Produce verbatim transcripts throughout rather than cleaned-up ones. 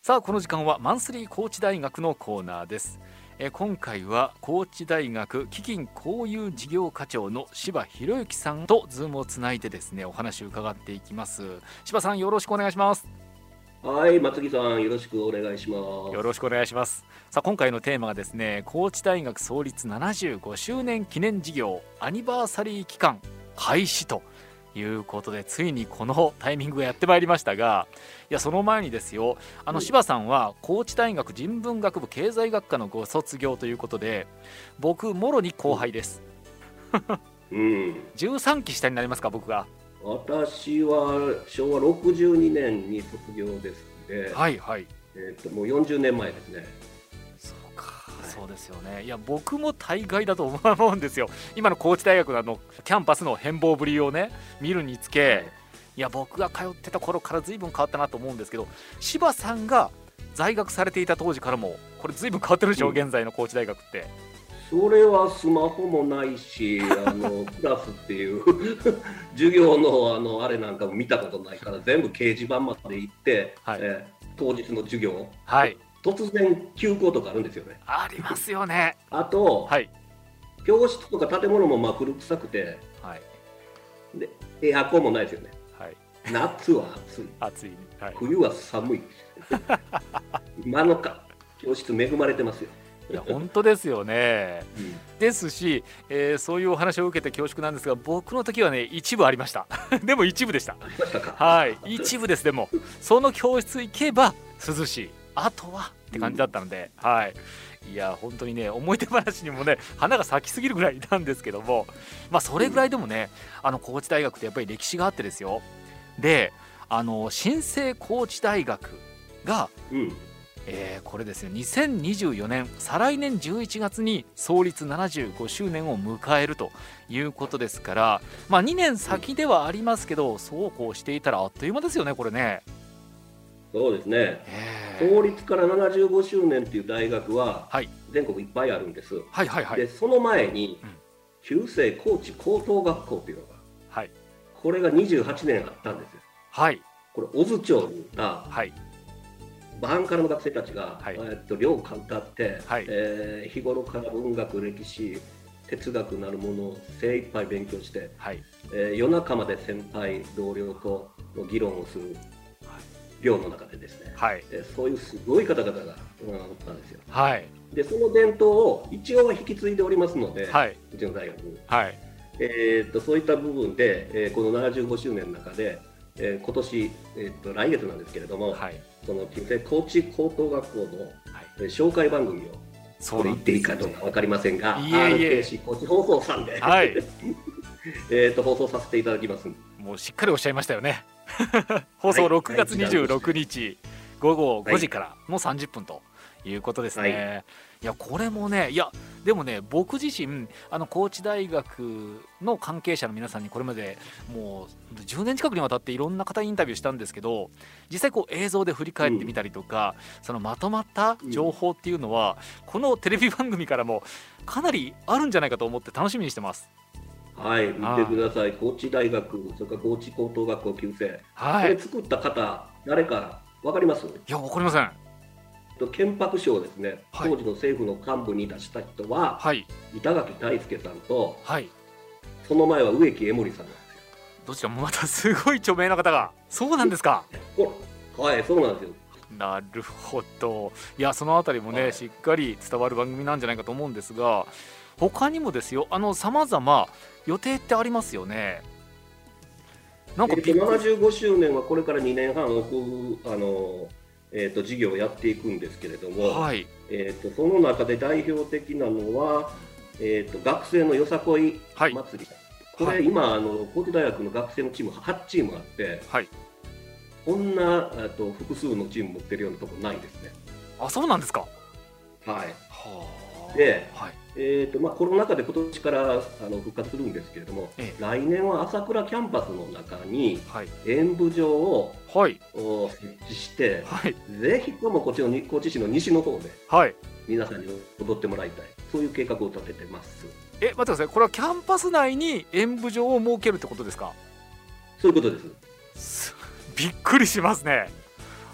さあこの時間はマンスリー高知大学のコーナーです。え今回は高知大学基金公有事業課長の柴博之さんとズームをつないでですねお話を伺っていきます。柴さん、よろしくお願いします。 はい、松木さん、よろしくお願いします。 よろしくお願いします。さあ今回のテーマがですね、高知大学創立ななじゅうごしゅうねん記念事業アニバーサリー期間開始ということで、ついにこのタイミングがやってまいりましたが、いやその前にですよ、あの柴さんは高知大学人文学部経済学科のご卒業ということで、僕もろに後輩です、 うん、 じゅうさんき下になりますか。僕が私はしょうわろくじゅうにねんに卒業ですので、 はいはい、 えー、ともうよんじゅうねんまえですね。 そうか、はい、そうですよね。いや僕も大概だと思うんですよ。今の高知大学のあのキャンパスの変貌ぶりをね見るにつけ、はい、いや僕が通ってた頃から随分変わったなと思うんですけど、柴さんが在学されていた当時からもこれ随分変わってるでしょ、うん、現在の高知大学って。 それはスマホもないし、あのクラスっていう授業 の, あのあれなんかも見たことないから、全部掲示板まで行って、はい、えー、当日の授業、はい、突然休校とかあるんですよね。 ありますよね。 あと、はい、教室とか建物もまあ古臭くて、はい、でエアコンもないですよね。はい、夏は暑い、 暑い、はい、 冬は寒い今のか教室恵まれてますよ。 いや本当ですよね、うん、ですし、えー、そういうお話を受けて恐縮なんですが、僕の時はね一部ありましたでも一部でした。はい、一部です。でもその教室行けば涼しい、あとはって感じだったので、うん、はい、いや本当にね思い出話にもね花が咲きすぎるぐらいなんですけども、まあそれぐらいでもね、あの高知大学ってやっぱり歴史があってですよ。で、あの新生高知大学が、うん、えー、これですねにせんにじゅうよねん再来年じゅういちがつに創立ななじゅうごしゅうねんを迎えるということですから、まあ、にねん先ではありますけど、そうこうしていたらあっという間ですよね、これね。 そうですね、創立からななじゅうごしゅうねんっていう大学は全国いっぱいあるんです、はいはいはい、でその前に、うん、旧制高知高等学校というのが、はい、これがにじゅうはちねんあったんですよ。はい、これ小津町が、はい、バンからの学生たちが、はい、えー、っと寮を買ったって、はい、えー、日頃から文学、歴史、哲学なるものを精一杯勉強して、はい、えー、夜中まで先輩同僚との議論をする、はい、寮の中でですね、はい、えー、そういうすごい方々が、うん、あったんですよ。はい、でその伝統を一応は引き継いでおりますので、はい、うちの大学に、はい、えー、っとそういった部分で、えー、このななじゅうごしゅうねんの中で、えー、今年、えー、っと来月なんですけれども、はい、その高知高等学校の、はい、紹介番組を、これ言っていいかどうか分かりませんが、 アールケーシー 高知放送さんで、はい、えと放送させていただきます。 もうしっかりおっしゃいましたよね放送ろくがつにじゅうろくにちごごごじからのさんじゅっぷんということですね。はい、いやこれもね、いやでもね、僕自身あの高知大学の関係者の皆さんにこれまでもうじゅうねん近くにわたっていろんな方にインタビューしたんですけど、実際こう映像で振り返ってみたりとか、うん、そのまとまった情報っていうのは、うん、このテレビ番組からもかなりあるんじゃないかと思って楽しみにしてます。 はい、見てください。高知大学、それから高知高等学校旧制、はい、これ作った方誰か分かります？いや分かりません。 建白書をですね、はい、当時の政府の幹部に出した人は、はい、板垣大輔さんと、はい、その前は植木江森さんなんですよ。 どちらもまたすごい著名な方が。そうなんですか。 はい、そうなんですよ。 なるほど。いやそのあたりもね、はい、しっかり伝わる番組なんじゃないかと思うんですが、他にもですよ、あの様々予定ってありますよね。 なんかえー、とななじゅうごしゅうねんはこれからにねんはん置くあのえー、と事業をやっていくんですけれども、はい、えー、とその中で代表的なのは、えー、と学生のよさこい祭り、はい、これ、はい、今あの高知大学の学生のチームはちチームあって、はい、こんなと複数のチーム持ってるようなところないですね。 あ、そうなんですか。 はい、はで、はい、えーとまあ、コロナ禍で今年からあの復活するんですけれども、ええ、来年は朝倉キャンパスの中に演舞場を、はい、設置して、はい、ぜひともこっちの高知市の西の方で、はい、皆さんに踊ってもらいたい、そういう計画を立ててます。 え、待ってください、これはキャンパス内に演舞場を設けるってことですか？ そういうことです。 びっくりしますね。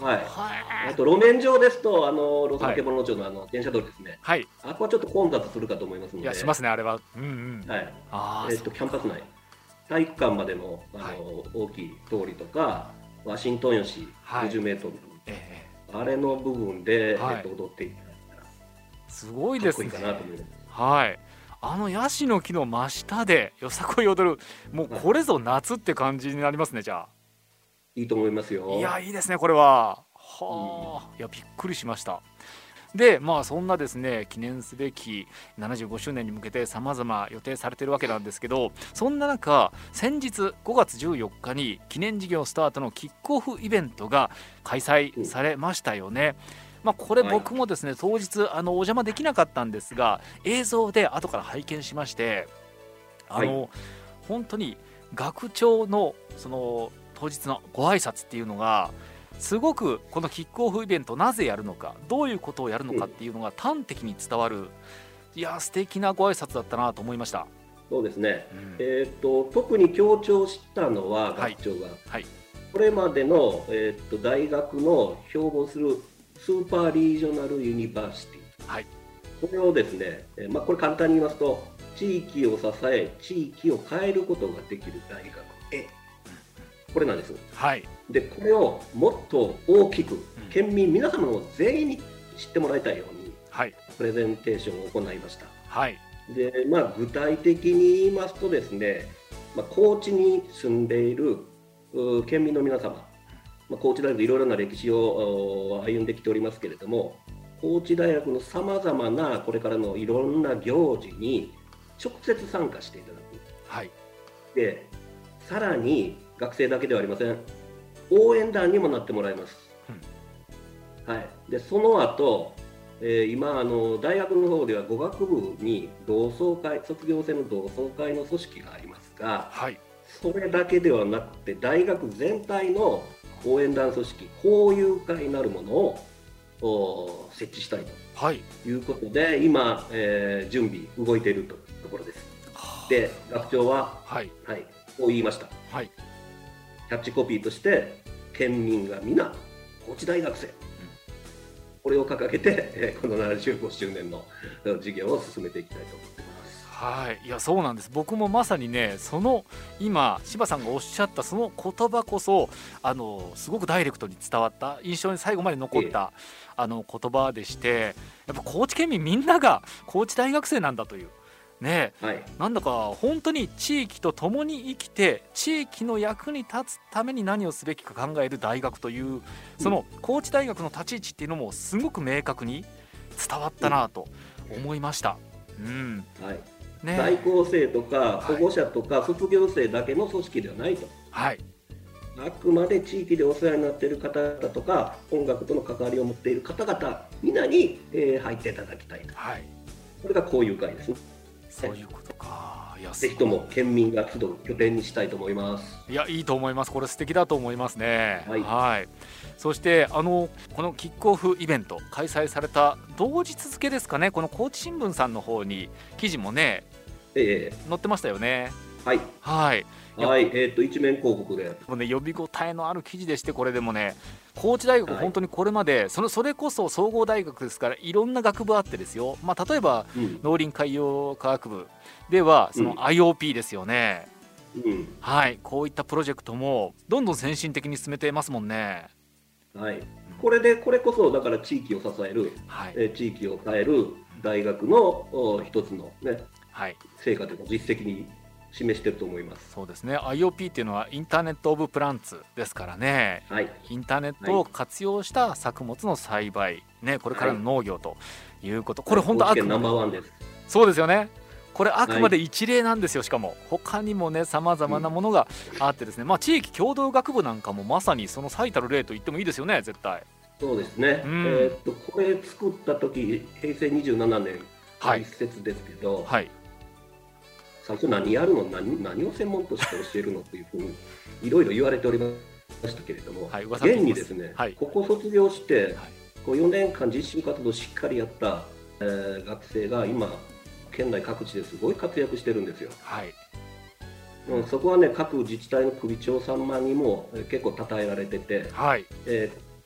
はい。あと路面上ですと、あのローソン獣町のあの電車通りですね。はい。あこはちょっと混雑するかと思いますので。 いや、しますね、あれは。うんうん。はい。 あえっとキャンパス内、体育館までのあの、はい、大きい通りとか、ワシントン吉ごじゅうメートル、はい、えー、あれの部分で、はい、えっと踊っていただいたらすごいですね。 かっこいいかなと思います。 はい。あのヤシの木の真下でよさこい踊る、もうこれぞ夏って感じになりますね。じゃあいいと思いますよ。 いや、いいですね、これは。はあ、うん、いや、びっくりしました。で、まあそんなですね、記念すべきななじゅうごしゅうねんに向けてさまざま予定されてるわけなんですけど、そんな中、先日ごがつじゅうよっかに記念事業スタートのキックオフイベントが開催されましたよね。うん、まあ、これ僕もですね、はい、当日あのお邪魔できなかったんですが、映像で後から拝見しまして、あの、はい、本当に学長のその当日のご挨拶っていうのがすごく、このキックオフイベントなぜやるのか、どういうことをやるのかっていうのが端的に伝わる、いや素敵なご挨拶だったなと思いました。 そうですね、うん、えー、と特に強調したのは学長が、はいはい、これまでの、えー、と大学の標榜するスーパーリージョナルユニバーシティ、はい、これをですね、えーまあ、これ簡単に言いますと、地域を支え地域を変えることができる大学へ、これなんです。はい、でこれをもっと大きく、県民皆様の全員に知ってもらいたいように、はい、プレゼンテーションを行いました。はい、でまあ、具体的に言いますとですね、まあ、高知に住んでいる県民の皆様、まあ、高知大学いろいろな歴史を歩んできておりますけれども、高知大学のさまざまなこれからのいろんな行事に直接参加していただく。はい、でさらに学生だけではありません、応援団にもなってもらいます。うん、はい、でその後、えー、今あの大学の方では語学部に同窓会、卒業生の同窓会の組織がありますが、はい、それだけではなくて大学全体の応援団組織、交友会なるものを設置したいということで、はい、今、えー、準備動いているところです。で学長は、はいはい、こう言いました。はい、キャッチコピーとして県民が皆高知大学生、うん、これを掲げてこのななじゅうごしゅうねんの事業を進めていきたいと思っています。 はい、いやそうなんです。僕もまさにね、その今柴さんがおっしゃったその言葉こそ、あのすごくダイレクトに伝わった、印象に最後まで残った、ええ、あの言葉でして、やっぱ高知県民みんなが高知大学生なんだというね、はい、なんだか本当に地域と共に生きて地域の役に立つために何をすべきか考える大学という、その高知大学の立ち位置っていうのもすごく明確に伝わったなと思いました。うんはいね、在校生とか保護者とか卒業生だけの組織ではないと、はい、あくまで地域でお世話になっている方々とか音楽との関わりを持っている方々皆に、えー、入っていただきたいと、はい、これが交友会ですね。 そういうことか。いやぜひとも県民が集う拠点にしたいと思います。 いやいいと思います。これ素敵だと思いますね。はい、はい、そしてあのこのキックオフイベント開催された同日付ですかね、この高知新聞さんの方に記事もね、えー、載ってましたよね。 はいはいはい、えー、と一面広告でもう、ね、呼び応えのある記事でして、これでもね、高知大学、本当にこれまで、はい、そのそれこそ総合大学ですから、いろんな学部あってですよ、まあ、例えば、うん、農林海洋科学部ではその アイオーピー ですよね、うん、はい、こういったプロジェクトもどんどん先進的に進めてますもんね。 はい、これでこれこそだから地域を支える、はい、え地域を変える大学の一つの、ね、はい、成果というか実績に示していると思います。 そうですね、 アイオーピー っていうのはインターネットオブプランツですからね、はい、インターネットを活用した作物の栽培、ね、これからの農業ということ、はい、これ本当あくまで、はい、ですそうですよね、これあくまで一例なんですよ。しかも他にもねさまざまなものがあってですね、うん、まあ、地域共同学部なんかもまさにその最たる例と言ってもいいですよね、絶対。 そうですね、うん、えー、っとこれ作った時へいせいにじゅうななねん開設ですけど、はいはい、最初何やるの 何, 何を専門として教えるのというふうにいろいろ言われておりましたけれども、はい、現にですね、はい、ここ卒業して、はい、こうよねんかん実習活動をしっかりやった、えー、学生が今県内各地ですごい活躍してるんですよ。はい、うん、そこはね各自治体の首長さんまんにも、えー、結構称えられてて、はい、えー、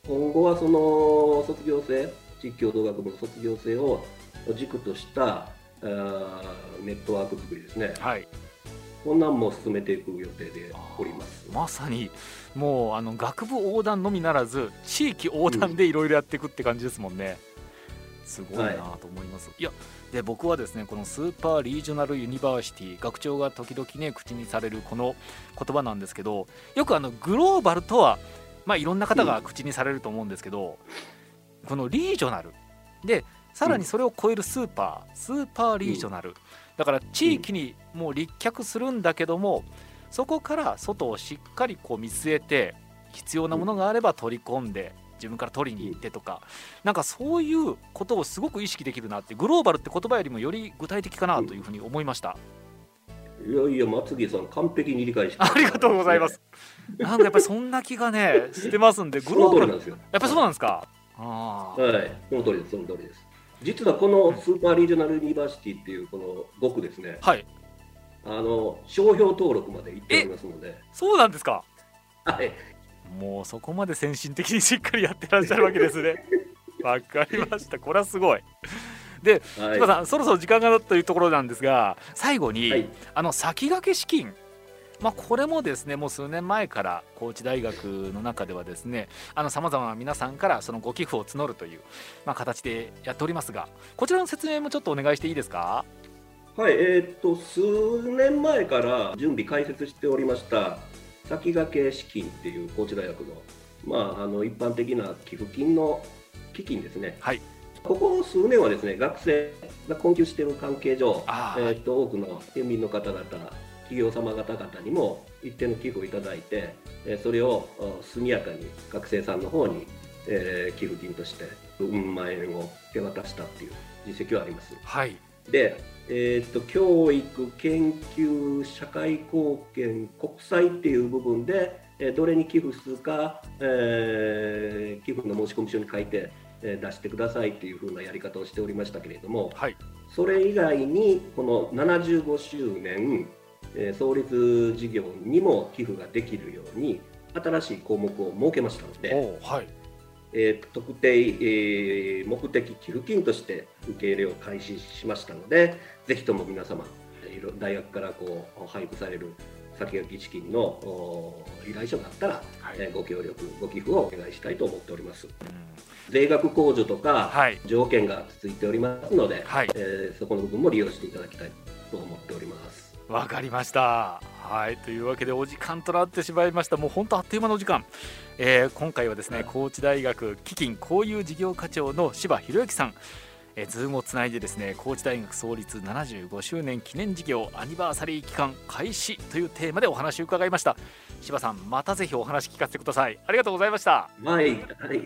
今後はその卒業生、地域共同学部の卒業生を軸としたネットワーク作りですね、はい、こんなんも進めていく予定でおります。 まさにもうあの学部横断のみならず地域横断でいろいろやっていくって感じですもんね、うん、すごいなと思います、はい、いやで僕はですねこのスーパーリージョナルユニバーシティ、学長が時々ね口にされるこの言葉なんですけど、よくあのグローバルとはまあいろんな方が口にされると思うんですけど、うん、このリージョナルでさらにそれを超えるスーパー、スーパーリージョナル、だから地域にもう立脚するんだけども、そこから外をしっかりこう見据えて必要なものがあれば取り込んで自分から取りに行ってとか、なんかそういうことをすごく意識できるなって、グローバルって言葉よりもより具体的かなというふうに思いました。 いやいや松木さん完璧に理解して、 ありがとうございます。なんかやっぱりそんな気がねしてますんで、グローバルなんですよ。やっぱりそうなんですか。 あはい、その通りです、その通りです。実はこのスーパーリージョナルユニバーシティっていうこのご区ですね、はい、あの商標登録まで行っておりますので。 そうなんですか。 はい、 もうそこまで先進的にしっかりやってらっしゃるわけですね。わかりました、これはすごい。で、はい、柴さんそろそろ時間がというところなんですが、最後に、はい、あの先駆け資金、まあ、これもですねもう数年前から高知大学の中ではですねさまざまな皆さんからそのご寄付を募るという、まあ、形でやっておりますが、こちらの説明もちょっとお願いしていいですか。 はい、えー、っと数年前から準備開設しておりました先駆け資金っていう高知大学の、まあ、あの一般的な寄付金の基金ですね、はい、ここ数年はですね学生が困窮している関係上、えー、っと多くの県民の方々企業様方々にも一定の寄付をいただいて、それを速やかに学生さんの方に、えー、寄付金としてうん万円を手渡したっていう実績はあります。はい、で、えー、と教育、研究、社会貢献、国際っていう部分で、えー、どれに寄付するか、えー、寄付の申込書に書いて、えー、出してくださいっていう風なやり方をしておりましたけれども、はい、それ以外にこのななじゅうごしゅうねん創立事業にも寄付ができるように新しい項目を設けましたので、はい、えー、特定、えー、目的寄付金として受け入れを開始しましたので、ぜひとも皆様大学からこう配布される先駆け資金の依頼書があったら、はい、ご協力ご寄付をお願いしたいと思っております。うん、税額控除とか条件がついておりますので、はい、えー、そこの部分も利用していただきたいと思っております。 わかりました。はい、というわけでお時間となってしまいました。もう本当あっという間のお時間、えー、今回はですね、はい、高知大学基金公有事業課長の柴博之さん、えー、ズームをつないでですね高知大学創立ななじゅうごしゅうねん記念事業アニバーサリー期間開始というテーマでお話を伺いました。柴さん、またぜひお話聞かせてください。ありがとうございました。 はい、はい、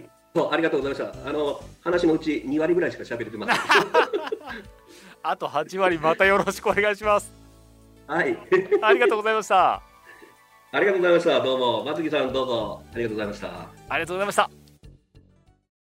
そうありがとうございました。あの話のうちにわりぐらいしか喋れてません。 あとはちわりまたよろしくお願いします。 はい、 ありがとうございました。 ありがとうございました。どうも松木さん、どうぞありがとうございました。 ありがとうございました。